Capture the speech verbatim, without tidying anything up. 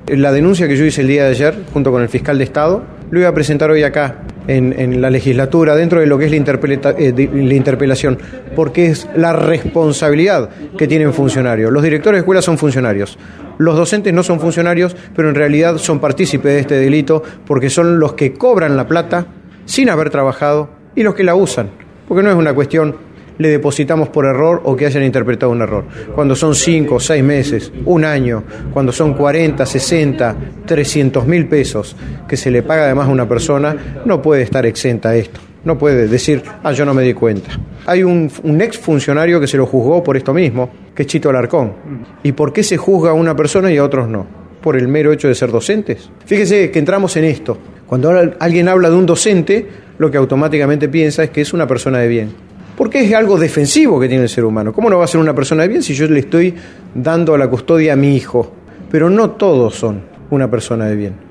La denuncia que yo hice el día de ayer, junto con el fiscal de Estado, lo iba a presentar hoy acá, en, en la legislatura, dentro de lo que es la, interpelata, eh, de, la interpelación, porque es la responsabilidad que tienen funcionarios. Los directores de escuelas son funcionarios, los docentes no son funcionarios, pero en realidad son partícipes de este delito, porque son los que cobran la plata sin haber trabajado y los que la usan, porque no es una cuestión le depositamos por error o que hayan interpretado un error. Cuando son cinco, seis meses, un año, cuando son cuarenta, sesenta, trescientos mil pesos que se le paga además a una persona, no puede estar exenta a esto. No puede decir, ah, yo no me di cuenta. Hay un, un ex funcionario que se lo juzgó por esto mismo, que es Chito Alarcón. ¿Y por qué se juzga a una persona y a otros no? ¿Por el mero hecho de ser docentes? Fíjese que entramos en esto. Cuando alguien habla de un docente, lo que automáticamente piensa es que es una persona de bien. Porque es algo defensivo que tiene el ser humano. ¿Cómo no va a ser una persona de bien si yo le estoy dando a la custodia a mi hijo? Pero no todos son una persona de bien.